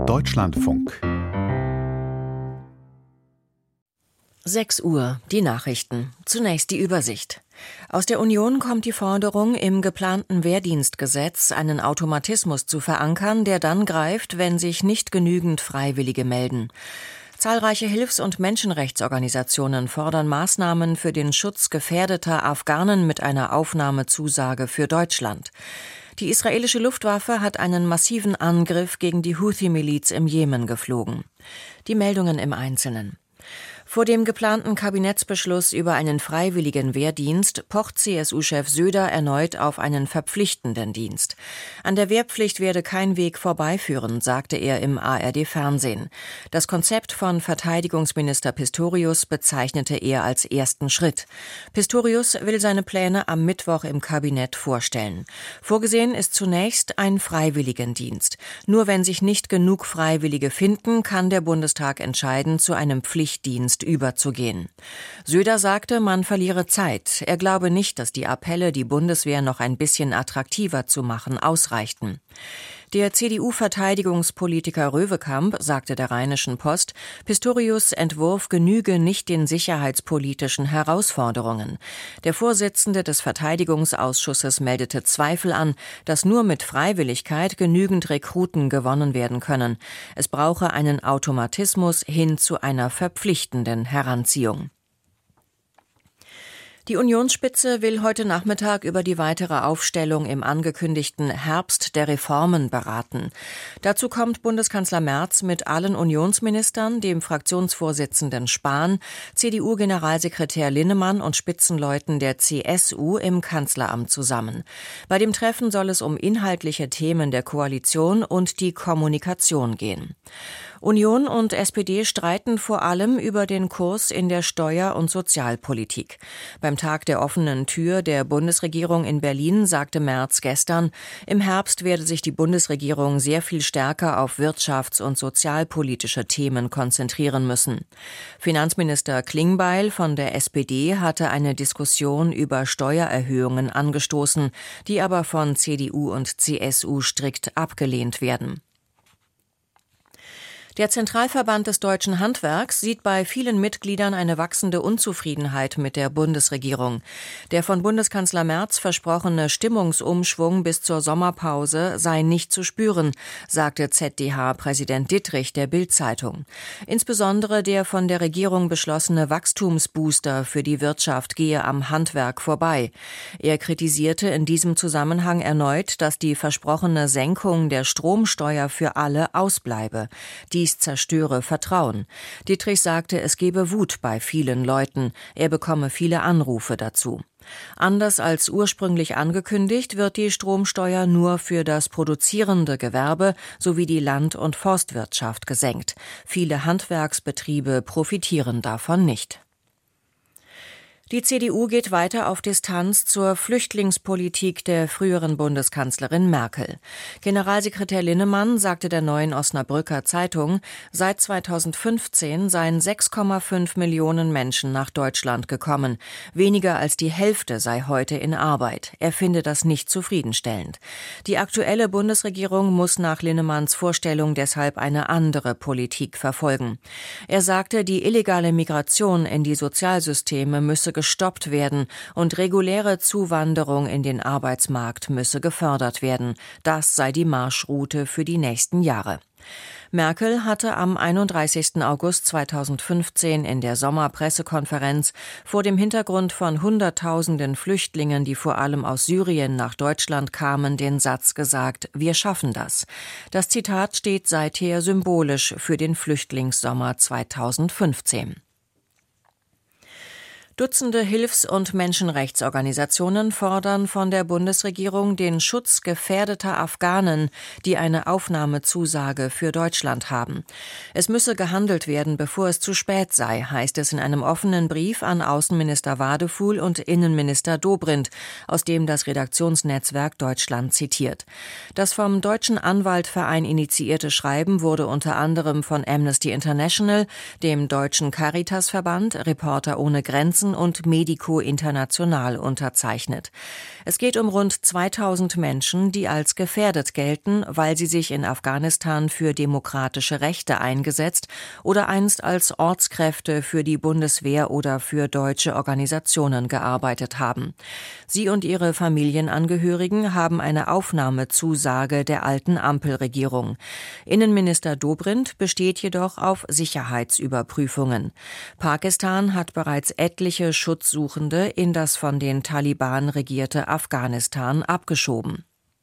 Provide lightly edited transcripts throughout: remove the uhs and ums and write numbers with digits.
Deutschlandfunk 6 Uhr, die Nachrichten. Zunächst die Übersicht. Aus der Union kommt die Forderung, im geplanten Wehrdienstgesetz einen Automatismus zu verankern, der dann greift, wenn sich nicht genügend Freiwillige melden. Zahlreiche Hilfs- und Menschenrechtsorganisationen fordern Maßnahmen für den Schutz gefährdeter Afghanen mit einer Aufnahmezusage für Deutschland. Die israelische Luftwaffe hat einen massiven Angriff gegen die Houthi-Miliz im Jemen geflogen. Die Meldungen im Einzelnen. Vor dem geplanten Kabinettsbeschluss über einen freiwilligen Wehrdienst pocht CSU-Chef Söder erneut auf einen verpflichtenden Dienst. An der Wehrpflicht werde kein Weg vorbeiführen, sagte er im ARD-Fernsehen. Das Konzept von Verteidigungsminister Pistorius bezeichnete er als ersten Schritt. Pistorius will seine Pläne am Mittwoch im Kabinett vorstellen. Vorgesehen ist zunächst ein Freiwilligendienst. Nur wenn sich nicht genug Freiwillige finden, kann der Bundestag entscheiden, zu einem Pflichtdienst überzugehen. Söder sagte, man verliere Zeit. Er glaube nicht, dass die Appelle, die Bundeswehr noch ein bisschen attraktiver zu machen, ausreichten. Der CDU-Verteidigungspolitiker Röwekamp sagte der Rheinischen Post, Pistorius' Entwurf genüge nicht den sicherheitspolitischen Herausforderungen. Der Vorsitzende des Verteidigungsausschusses meldete Zweifel an, dass nur mit Freiwilligkeit genügend Rekruten gewonnen werden können. Es brauche einen Automatismus hin zu einer verpflichtenden Heranziehung. Die Unionsspitze will heute Nachmittag über die weitere Aufstellung im angekündigten Herbst der Reformen beraten. Dazu kommt Bundeskanzler Merz mit allen Unionsministern, dem Fraktionsvorsitzenden Spahn, CDU-Generalsekretär Linnemann und Spitzenleuten der CSU im Kanzleramt zusammen. Bei dem Treffen soll es um inhaltliche Themen der Koalition und die Kommunikation gehen. Union und SPD streiten vor allem über den Kurs in der Steuer- und Sozialpolitik. Beim Tag der offenen Tür der Bundesregierung in Berlin sagte Merz gestern, im Herbst werde sich die Bundesregierung sehr viel stärker auf wirtschafts- und sozialpolitische Themen konzentrieren müssen. Finanzminister Klingbeil von der SPD hatte eine Diskussion über Steuererhöhungen angestoßen, die aber von CDU und CSU strikt abgelehnt werden. Der Zentralverband des deutschen Handwerks sieht bei vielen Mitgliedern eine wachsende Unzufriedenheit mit der Bundesregierung. Der von Bundeskanzler Merz versprochene Stimmungsumschwung bis zur Sommerpause sei nicht zu spüren, sagte ZDH-Präsident Dittrich der Bild-Zeitung. Insbesondere der von der Regierung beschlossene Wachstumsbooster für die Wirtschaft gehe am Handwerk vorbei. Er kritisierte in diesem Zusammenhang erneut, dass die versprochene Senkung der Stromsteuer für alle ausbleibe. Dies zerstöre Vertrauen. Dittrich sagte, es gebe Wut bei vielen Leuten. Er bekomme viele Anrufe dazu. Anders als ursprünglich angekündigt, wird die Stromsteuer nur für das produzierende Gewerbe sowie die Land- und Forstwirtschaft gesenkt. Viele Handwerksbetriebe profitieren davon nicht. Die CDU geht weiter auf Distanz zur Flüchtlingspolitik der früheren Bundeskanzlerin Merkel. Generalsekretär Linnemann sagte der Neuen Osnabrücker Zeitung, seit 2015 seien 6,5 Millionen Menschen nach Deutschland gekommen. Weniger als die Hälfte sei heute in Arbeit. Er finde das nicht zufriedenstellend. Die aktuelle Bundesregierung muss nach Linnemanns Vorstellung deshalb eine andere Politik verfolgen. Er sagte, die illegale Migration in die Sozialsysteme müsse gestoppt werden und reguläre Zuwanderung in den Arbeitsmarkt müsse gefördert werden. Das sei die Marschroute für die nächsten Jahre. Merkel hatte am 31. August 2015 in der Sommerpressekonferenz vor dem Hintergrund von Hunderttausenden Flüchtlingen, die vor allem aus Syrien nach Deutschland kamen, den Satz gesagt, wir schaffen das. Das Zitat steht seither symbolisch für den Flüchtlingssommer 2015. Dutzende Hilfs- und Menschenrechtsorganisationen fordern von der Bundesregierung den Schutz gefährdeter Afghanen, die eine Aufnahmezusage für Deutschland haben. Es müsse gehandelt werden, bevor es zu spät sei, heißt es in einem offenen Brief an Außenminister Wadefuhl und Innenminister Dobrindt, aus dem das Redaktionsnetzwerk Deutschland zitiert. Das vom Deutschen Anwaltverein initiierte Schreiben wurde unter anderem von Amnesty International, dem Deutschen Caritasverband, Reporter ohne Grenzen Ärzten und Medico International unterzeichnet. Es geht um rund 2000 Menschen, die als gefährdet gelten, weil sie sich in Afghanistan für demokratische Rechte eingesetzt oder einst als Ortskräfte für die Bundeswehr oder für deutsche Organisationen gearbeitet haben. Sie und ihre Familienangehörigen haben eine Aufnahmezusage der alten Ampelregierung. Innenminister Dobrindt besteht jedoch auf Sicherheitsüberprüfungen. Pakistan hat bereits etliche Schutzsuchende in das von den Taliban regierte Afghanistan abgeschoben.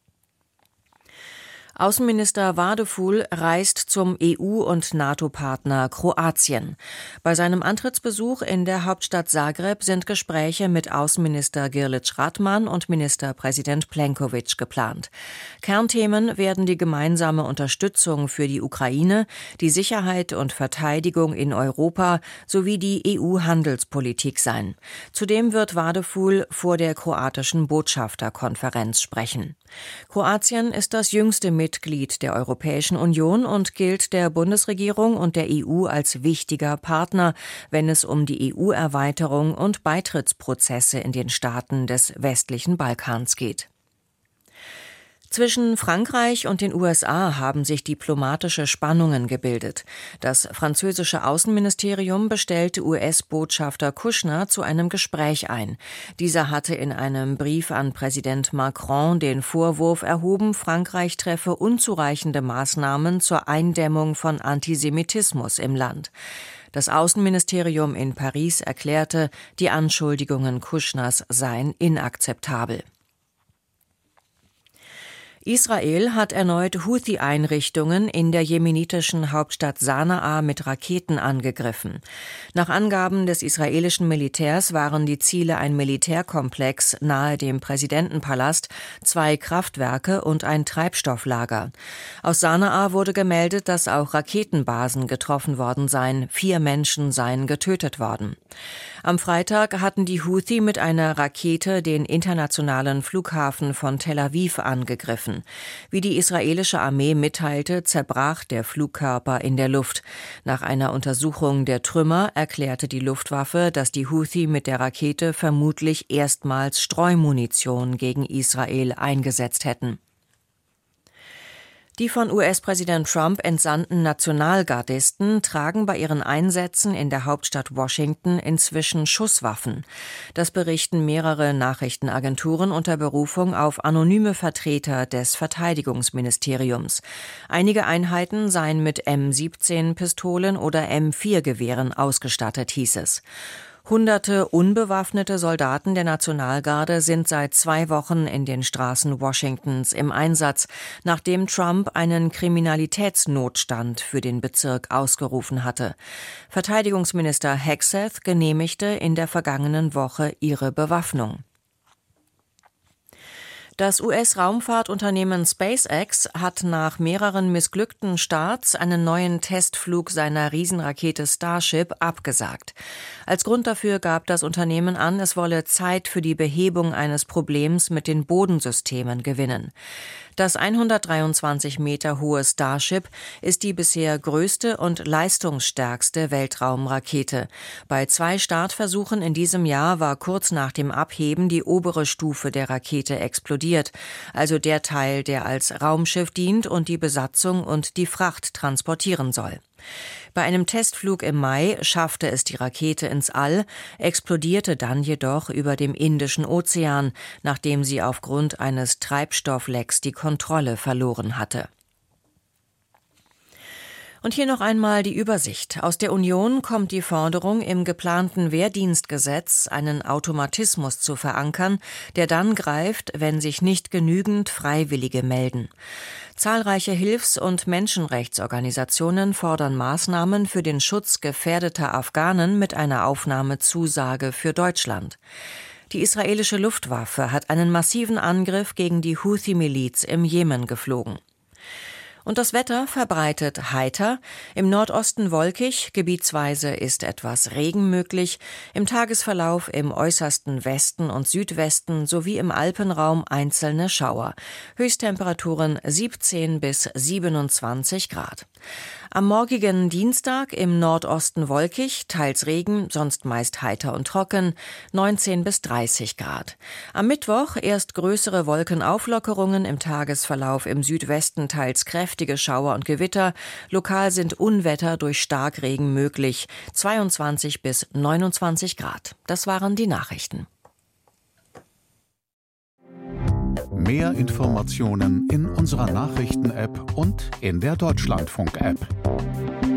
Außenminister Wadeful reist zum EU- und NATO-Partner Kroatien. Bei seinem Antrittsbesuch in der Hauptstadt Zagreb sind Gespräche mit Außenminister Grlić-Radman und Ministerpräsident Plenković geplant. Kernthemen werden die gemeinsame Unterstützung für die Ukraine, die Sicherheit und Verteidigung in Europa sowie die EU-Handelspolitik sein. Zudem wird Wadeful vor der kroatischen Botschafterkonferenz sprechen. Kroatien ist das jüngste Mitglied der Europäischen Union und gilt der Bundesregierung und der EU als wichtiger Partner, wenn es um die EU-Erweiterung und Beitrittsprozesse in den Staaten des westlichen Balkans geht. Zwischen Frankreich und den USA haben sich diplomatische Spannungen gebildet. Das französische Außenministerium bestellte US-Botschafter Kushner zu einem Gespräch ein. Dieser hatte in einem Brief an Präsident Macron den Vorwurf erhoben, Frankreich treffe unzureichende Maßnahmen zur Eindämmung von Antisemitismus im Land. Das Außenministerium in Paris erklärte, die Anschuldigungen Kushners seien inakzeptabel. Israel hat erneut Houthi-Einrichtungen in der jemenitischen Hauptstadt Sanaa mit Raketen angegriffen. Nach Angaben des israelischen Militärs waren die Ziele ein Militärkomplex nahe dem Präsidentenpalast, 2 Kraftwerke und ein Treibstofflager. Aus Sanaa wurde gemeldet, dass auch Raketenbasen getroffen worden seien. 4 Menschen seien getötet worden. Am Freitag hatten die Houthi mit einer Rakete den internationalen Flughafen von Tel Aviv angegriffen. Wie die israelische Armee mitteilte, zerbrach der Flugkörper in der Luft. Nach einer Untersuchung der Trümmer erklärte die Luftwaffe, dass die Houthi mit der Rakete vermutlich erstmals Streumunition gegen Israel eingesetzt hätten. Die von US-Präsident Trump entsandten Nationalgardisten tragen bei ihren Einsätzen in der Hauptstadt Washington inzwischen Schusswaffen. Das berichten mehrere Nachrichtenagenturen unter Berufung auf anonyme Vertreter des Verteidigungsministeriums. Einige Einheiten seien mit M17-Pistolen oder M4-Gewehren ausgestattet, hieß es. Hunderte unbewaffnete Soldaten der Nationalgarde sind seit 2 Wochen in den Straßen Washingtons im Einsatz, nachdem Trump einen Kriminalitätsnotstand für den Bezirk ausgerufen hatte. Verteidigungsminister Hegseth genehmigte in der vergangenen Woche ihre Bewaffnung. Das US-Raumfahrtunternehmen SpaceX hat nach mehreren missglückten Starts einen neuen Testflug seiner Riesenrakete Starship abgesagt. Als Grund dafür gab das Unternehmen an, es wolle Zeit für die Behebung eines Problems mit den Bodensystemen gewinnen. Das 123 Meter hohe Starship ist die bisher größte und leistungsstärkste Weltraumrakete. Bei 2 Startversuchen in diesem Jahr war kurz nach dem Abheben die obere Stufe der Rakete explodiert, also der Teil, der als Raumschiff dient und die Besatzung und die Fracht transportieren soll. Bei einem Testflug im Mai schaffte es die Rakete ins All, explodierte dann jedoch über dem Indischen Ozean, nachdem sie aufgrund eines Treibstofflecks die Kontrolle verloren hatte. Und hier noch einmal die Übersicht. Aus der Union kommt die Forderung, im geplanten Wehrdienstgesetz einen Automatismus zu verankern, der dann greift, wenn sich nicht genügend Freiwillige melden. Zahlreiche Hilfs- und Menschenrechtsorganisationen fordern Maßnahmen für den Schutz gefährdeter Afghanen mit einer Aufnahmezusage für Deutschland. Die israelische Luftwaffe hat einen massiven Angriff gegen die Houthi-Miliz im Jemen geflogen. Und das Wetter verbreitet heiter, im Nordosten wolkig, gebietsweise ist etwas Regen möglich, im Tagesverlauf im äußersten Westen und Südwesten sowie im Alpenraum einzelne Schauer. Höchsttemperaturen 17 bis 27 Grad. Am morgigen Dienstag im Nordosten wolkig, teils Regen, sonst meist heiter und trocken, 19 bis 30 Grad. Am Mittwoch erst größere Wolkenauflockerungen, im Tagesverlauf im Südwesten teils kräftige Schauer und Gewitter. Lokal sind Unwetter durch Starkregen möglich, 22 bis 29 Grad. Das waren die Nachrichten. Mehr Informationen in unserer Nachrichten-App und in der Deutschlandfunk-App.